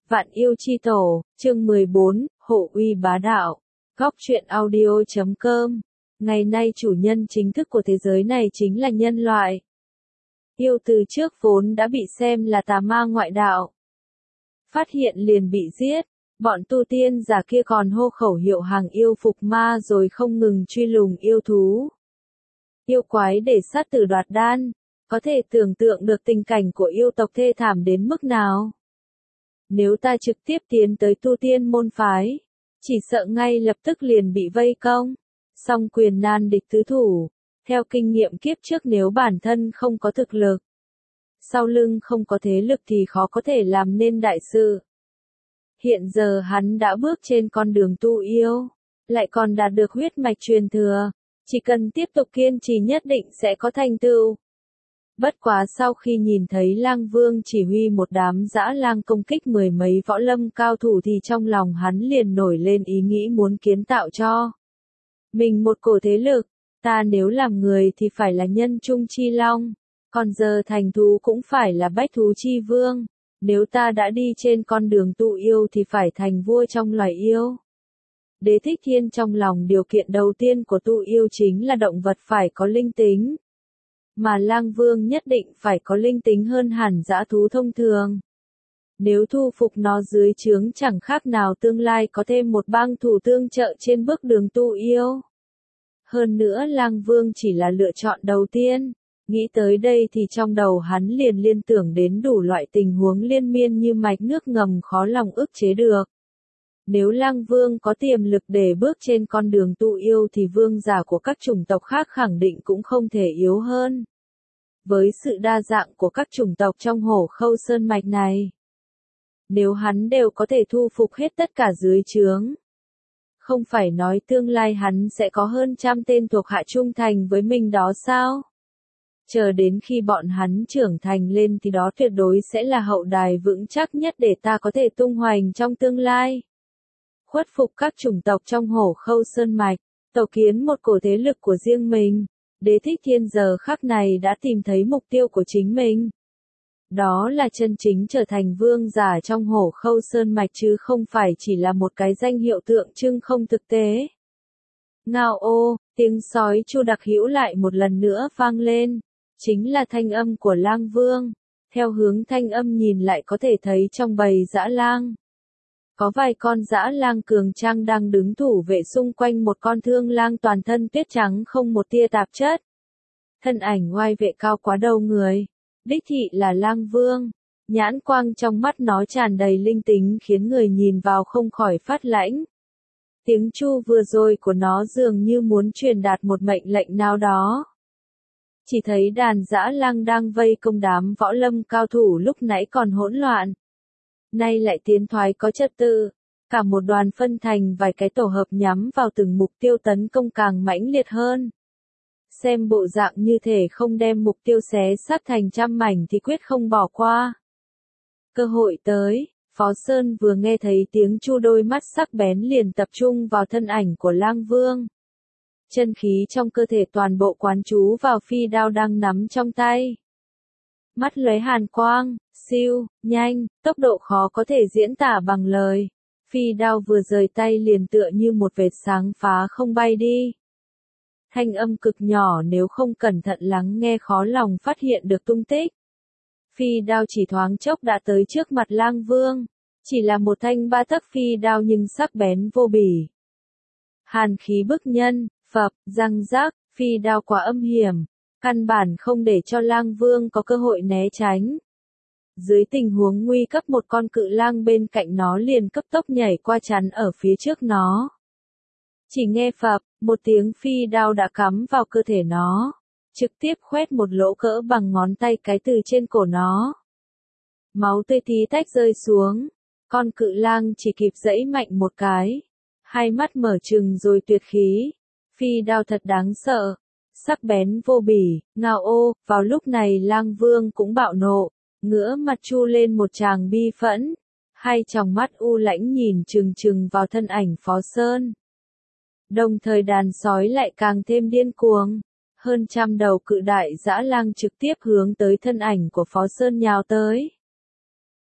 Vạn yêu chi tổ, chương 14, hộ uy bá đạo. Góc truyện audio.com. Ngày nay chủ nhân chính thức của thế giới này chính là nhân loại. Yêu từ trước vốn đã bị xem là tà ma ngoại đạo. Phát hiện liền bị giết, bọn tu tiên giả kia còn hô khẩu hiệu hàng yêu phục ma rồi không ngừng truy lùng yêu thú. Yêu quái để sát tử đoạt đan, có thể tưởng tượng được tình cảnh của yêu tộc thê thảm đến mức nào. Nếu ta trực tiếp tiến tới tu tiên môn phái, chỉ sợ ngay lập tức liền bị vây công, song quyền nan địch tứ thủ. Theo kinh nghiệm kiếp trước, nếu bản thân không có thực lực, sau lưng không có thế lực thì khó có thể làm nên đại sự. Hiện giờ hắn đã bước trên con đường tu yêu, lại còn đạt được huyết mạch truyền thừa, chỉ cần tiếp tục kiên trì nhất định sẽ có thành tựu. Bất quá sau khi nhìn thấy Lang Vương chỉ huy một đám dã lang công kích mười mấy võ lâm cao thủ thì trong lòng hắn liền nổi lên ý nghĩ muốn kiến tạo cho mình một cổ thế lực. Ta nếu làm người thì phải là nhân trung chi long, còn giờ thành thú cũng phải là bách thú chi vương. Nếu ta đã đi trên con đường tu yêu thì phải thành vua trong loài yêu. Đế Thích Thiên trong lòng điều kiện đầu tiên của tu yêu chính là động vật phải có linh tính. Mà Lang Vương nhất định phải có linh tính hơn hẳn dã thú thông thường. Nếu thu phục nó dưới trướng chẳng khác nào tương lai có thêm một bang thủ tương trợ trên bước đường tu yêu. Hơn nữa Lang Vương chỉ là lựa chọn đầu tiên. Nghĩ tới đây thì trong đầu hắn liền liên tưởng đến đủ loại tình huống liên miên như mạch nước ngầm khó lòng ức chế được. Nếu Lang Vương có tiềm lực để bước trên con đường tu yêu thì vương giả của các chủng tộc khác khẳng định cũng không thể yếu hơn. Với sự đa dạng của các chủng tộc trong Hổ Khâu Sơn mạch này, nếu hắn đều có thể thu phục hết tất cả dưới trướng, không phải nói tương lai hắn sẽ có hơn trăm tên thuộc hạ trung thành với mình đó sao? Chờ đến khi bọn hắn trưởng thành lên thì đó tuyệt đối sẽ là hậu đài vững chắc nhất để ta có thể tung hoành trong tương lai. Khuất phục các chủng tộc trong Hổ Khâu Sơn mạch, tổ kiến một cổ thế lực của riêng mình. Đế Thích Thiên giờ khắc này đã tìm thấy mục tiêu của chính mình. Đó là chân chính trở thành vương giả trong Hổ Khâu Sơn mạch chứ không phải chỉ là một cái danh hiệu tượng trưng không thực tế. Ngao ô, tiếng sói chu đặc hữu lại một lần nữa vang lên. Chính là thanh âm của Lang Vương. Theo hướng thanh âm nhìn lại có thể thấy trong bầy dã lang, có vài con dã lang cường trang đang đứng thủ vệ xung quanh một con thương lang toàn thân tuyết trắng không một tia tạp chất. Thân ảnh oai vệ cao quá đầu người, đích thị là Lang Vương. Nhãn quang trong mắt nó tràn đầy linh tính khiến người nhìn vào không khỏi phát lãnh. Tiếng chu vừa rồi của nó dường như muốn truyền đạt một mệnh lệnh nào đó. Chỉ thấy đàn dã lang đang vây công đám võ lâm cao thủ lúc nãy còn hỗn loạn, nay lại tiến thoái có trật tự, cả một đoàn phân thành vài cái tổ hợp nhắm vào từng mục tiêu tấn công càng mãnh liệt hơn. Xem bộ dạng như thể không đem mục tiêu xé xác thành trăm mảnh thì quyết không bỏ qua. Cơ hội tới, Phó Sơn vừa nghe thấy tiếng chu đôi mắt sắc bén liền tập trung vào thân ảnh của Lang Vương. Chân khí trong cơ thể toàn bộ quán chú vào phi đao đang nắm trong tay. Mắt lóe hàn quang, siêu, nhanh, tốc độ khó có thể diễn tả bằng lời. Phi đao vừa rời tay liền tựa như một vệt sáng phá không bay đi. Thanh âm cực nhỏ nếu không cẩn thận lắng nghe khó lòng phát hiện được tung tích. Phi đao chỉ thoáng chốc đã tới trước mặt Lang Vương. Chỉ là một thanh ba tấc phi đao nhưng sắc bén vô bỉ. Hàn khí bức nhân, phập, răng rác, phi đao quá âm hiểm. Căn bản không để cho Lang Vương có cơ hội né tránh. Dưới tình huống nguy cấp một con cự lang bên cạnh nó liền cấp tốc nhảy qua chắn ở phía trước nó. Chỉ nghe phập, một tiếng phi đao đã cắm vào cơ thể nó, trực tiếp khoét một lỗ cỡ bằng ngón tay cái từ trên cổ nó. Máu tươi tí tách rơi xuống, con cự lang chỉ kịp giãy mạnh một cái, hai mắt mở trừng rồi tuyệt khí. Phi đao thật đáng sợ, sắc bén vô bỉ, ngao ô. Vào lúc này Lang Vương cũng bạo nộ, ngửa mặt chu lên một tràng bi phẫn, hai tròng mắt u lãnh nhìn chừng chừng vào thân ảnh Phó Sơn. Đồng thời đàn sói lại càng thêm điên cuồng, hơn trăm đầu cự đại dã lang trực tiếp hướng tới thân ảnh của Phó Sơn nhào tới.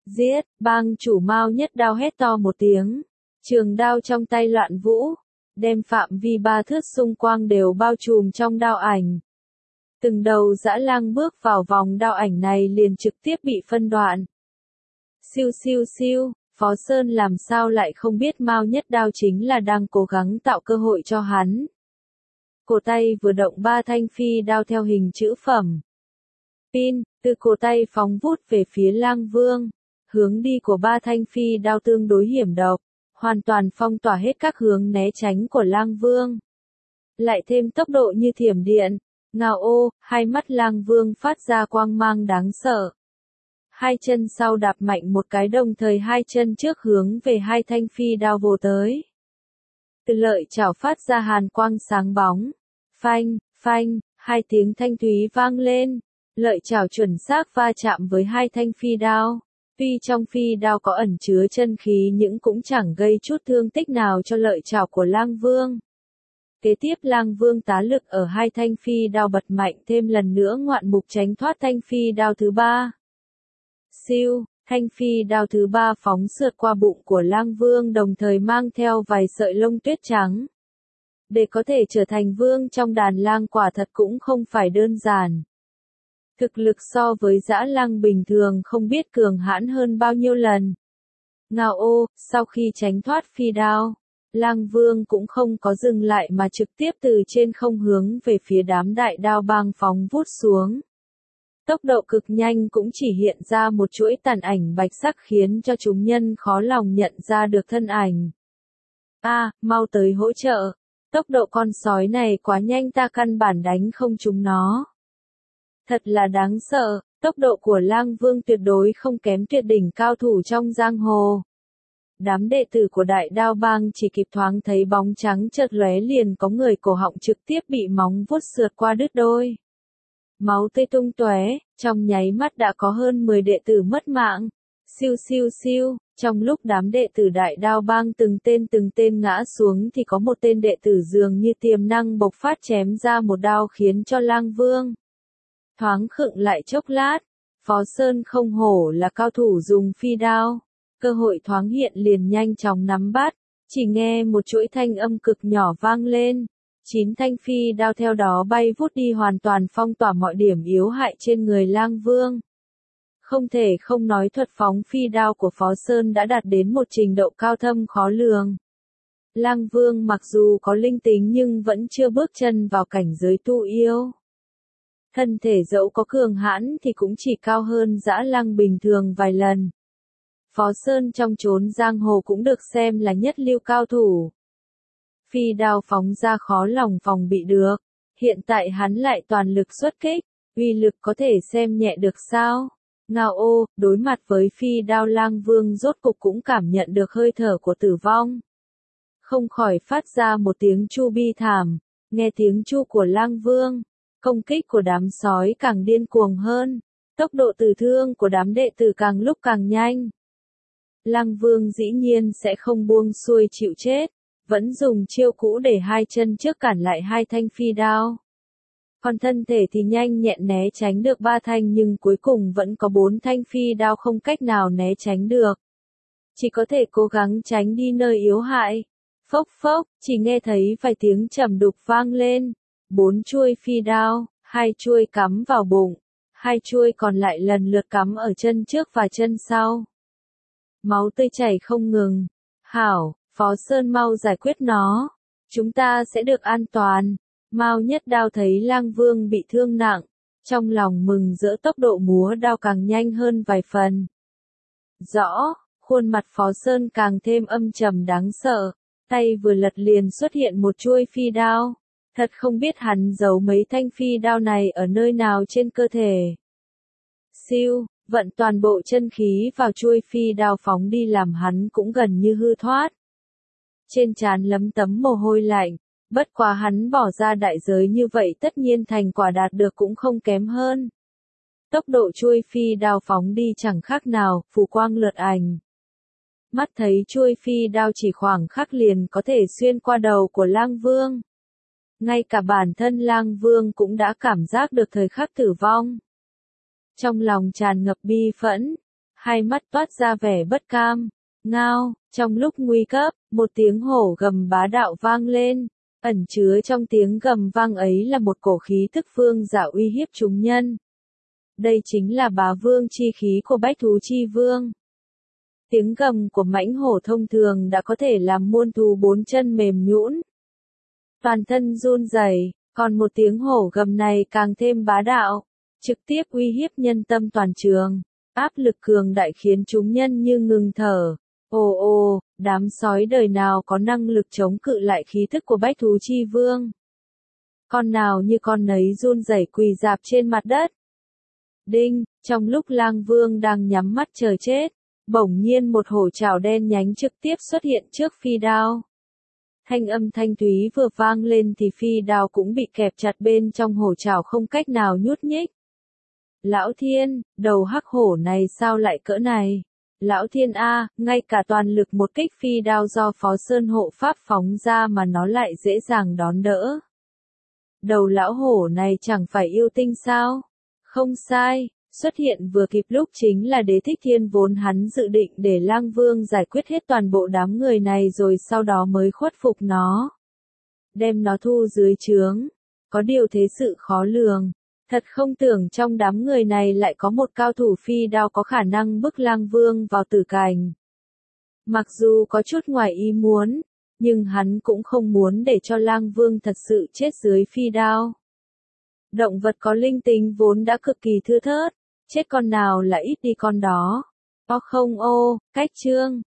Giết, bang chủ Mao Nhất Đao hét to một tiếng. Trường đao trong tay loạn vũ, đem phạm vi 3 thước xung quanh đều bao trùm trong đao ảnh. Từng đầu dã lang bước vào vòng đao ảnh này liền trực tiếp bị phân đoạn. Siêu siêu siêu, Phó Sơn làm sao lại không biết Mao Nhất Đao chính là đang cố gắng tạo cơ hội cho hắn. Cổ tay vừa động 3 thanh phi đao theo hình chữ phẩm. Pin, từ cổ tay phóng vút về phía Lang Vương. Hướng đi của 3 thanh phi đao tương đối hiểm độc, hoàn toàn phong tỏa hết các hướng né tránh của Lang Vương. Lại thêm tốc độ như thiểm điện, ngao ô, hai mắt Lang Vương phát ra quang mang đáng sợ. Hai chân sau đạp mạnh một cái đồng thời hai chân trước hướng về 2 thanh phi đao vồ tới. Từ lợi chảo phát ra hàn quang sáng bóng. Phanh, phanh, 2 tiếng thanh thúy vang lên. Lợi chảo chuẩn xác va chạm với 2 thanh phi đao. Tuy trong phi đao có ẩn chứa chân khí nhưng cũng chẳng gây chút thương tích nào cho lợi chảo của Lang Vương. Kế tiếp Lang Vương tá lực ở 2 thanh phi đao bật mạnh thêm lần nữa ngoạn mục tránh thoát thanh phi đao thứ 3. Siêu, thanh phi đao thứ 3 phóng sượt qua bụng của Lang Vương đồng thời mang theo vài sợi lông tuyết trắng. Để có thể trở thành vương trong đàn lang quả thật cũng không phải đơn giản. Thực lực so với dã lang bình thường không biết cường hãn hơn bao nhiêu lần. Ngao ô, sau khi tránh thoát phi đao, Lang Vương cũng không có dừng lại mà trực tiếp từ trên không hướng về phía đám đại đao bang phóng vút xuống. Tốc độ cực nhanh cũng chỉ hiện ra một chuỗi tàn ảnh bạch sắc khiến cho chúng nhân khó lòng nhận ra được thân ảnh. Mau tới hỗ trợ. Tốc độ con sói này quá nhanh ta căn bản đánh không trúng nó. Thật là đáng sợ, tốc độ của Lang Vương tuyệt đối không kém tuyệt đỉnh cao thủ trong giang hồ. Đám đệ tử của Đại Đao Bang chỉ kịp thoáng thấy bóng trắng chợt lóe liền có người cổ họng trực tiếp bị móng vuốt sượt qua đứt đôi. Máu tươi tung tóe, trong nháy mắt đã có hơn 10 đệ tử mất mạng. Siêu siêu siêu, trong lúc đám đệ tử Đại Đao Bang từng tên ngã xuống thì có một tên đệ tử dường như tiềm năng bộc phát chém ra một đao khiến cho Lang Vương thoáng khựng lại chốc lát. Phó Sơn không hổ là cao thủ dùng phi đao, cơ hội thoáng hiện liền nhanh chóng nắm bắt, chỉ nghe một chuỗi thanh âm cực nhỏ vang lên. 9 thanh phi đao theo đó bay vút đi hoàn toàn phong tỏa mọi điểm yếu hại trên người Lang Vương. Không thể không nói thuật phóng phi đao của Phó Sơn đã đạt đến một trình độ cao thâm khó lường. Lang Vương mặc dù có linh tính nhưng vẫn chưa bước chân vào cảnh giới tu yêu. Thân thể dẫu có cường hãn thì cũng chỉ cao hơn dã lang bình thường vài lần. Phó Sơn trong chốn giang hồ cũng được xem là nhất lưu cao thủ. Phi đao phóng ra khó lòng phòng bị được. Hiện tại hắn lại toàn lực xuất kích, uy lực có thể xem nhẹ được sao? Ngao ô, đối mặt với phi đao Lang Vương rốt cục cũng cảm nhận được hơi thở của tử vong. Không khỏi phát ra một tiếng chu bi thảm, nghe tiếng chu của Lang Vương, công kích của đám sói càng điên cuồng hơn, tốc độ tử thương của đám đệ tử càng lúc càng nhanh. Lang Vương dĩ nhiên sẽ không buông xuôi chịu chết, vẫn dùng chiêu cũ để 2 chân trước cản lại 2 thanh phi đao. Còn thân thể thì nhanh nhẹn né tránh được 3 thanh nhưng cuối cùng vẫn có 4 thanh phi đao không cách nào né tránh được. Chỉ có thể cố gắng tránh đi nơi yếu hại. Phốc phốc, chỉ nghe thấy vài tiếng trầm đục vang lên. 4 chuôi phi đao, 2 chuôi cắm vào bụng, 2 chuôi còn lại lần lượt cắm ở chân trước và chân sau. Máu tươi chảy không ngừng. Hảo, Phó Sơn mau giải quyết nó. Chúng ta sẽ được an toàn. Mao Nhất Đao thấy Lang Vương bị thương nặng, trong lòng mừng rỡ tốc độ múa đao càng nhanh hơn vài phần. Rõ, khuôn mặt Phó Sơn càng thêm âm trầm đáng sợ, tay vừa lật liền xuất hiện một chuôi phi đao. Thật không biết hắn giấu mấy thanh phi đao này ở nơi nào trên cơ thể. Siêu, vận toàn bộ chân khí vào chuôi phi đao phóng đi làm hắn cũng gần như hư thoát. Trên trán lấm tấm mồ hôi lạnh, bất quá hắn bỏ ra đại giới như vậy tất nhiên thành quả đạt được cũng không kém hơn. Tốc độ chuôi phi đao phóng đi chẳng khác nào, phù quang lượt ảnh. Mắt thấy chuôi phi đao chỉ khoảng khắc liền có thể xuyên qua đầu của Lang Vương. Ngay cả bản thân Lang Vương cũng đã cảm giác được thời khắc tử vong. Trong lòng tràn ngập bi phẫn, hai mắt toát ra vẻ bất cam. Ngao, trong lúc nguy cấp, một tiếng hổ gầm bá đạo vang lên, ẩn chứa trong tiếng gầm vang ấy là một cổ khí tức vương giả uy hiếp chúng nhân. Đây chính là bá vương chi khí của bách thú chi vương. Tiếng gầm của mãnh hổ thông thường đã có thể làm muôn thú bốn chân mềm nhũn, toàn thân run rẩy, còn một tiếng hổ gầm này càng thêm bá đạo, trực tiếp uy hiếp nhân tâm toàn trường, áp lực cường đại khiến chúng nhân như ngừng thở. Ồ ồ, đám sói đời nào có năng lực chống cự lại khí thức của bách thú chi vương. Con nào như con nấy run rẩy quỳ rạp trên mặt đất. Đinh, trong lúc Lang Vương đang nhắm mắt chờ chết, bỗng nhiên một hổ trảo đen nhánh trực tiếp xuất hiện trước phi đao. Thanh âm thanh thúy vừa vang lên thì phi đao cũng bị kẹp chặt bên trong hổ trảo không cách nào nhúc nhích. Lão Thiên, đầu hắc hổ này sao lại cỡ này? Lão Thiên A, ngay cả toàn lực một kích phi đao do Phó Sơn hộ pháp phóng ra mà nó lại dễ dàng đón đỡ. Đầu lão hổ này chẳng phải yêu tinh sao? Không sai, xuất hiện vừa kịp lúc chính là Đế Thích Thiên vốn hắn dự định để Lang Vương giải quyết hết toàn bộ đám người này rồi sau đó mới khuất phục nó. Đem nó thu dưới trướng. Có điều thế sự khó lường. Thật không tưởng trong đám người này lại có một cao thủ phi đao có khả năng bức Lang Vương vào tử cảnh. Mặc dù có chút ngoài ý muốn, nhưng hắn cũng không muốn để cho Lang Vương thật sự chết dưới phi đao. Động vật có linh tính vốn đã cực kỳ thưa thớt, chết con nào là ít đi con đó. Không cách chương.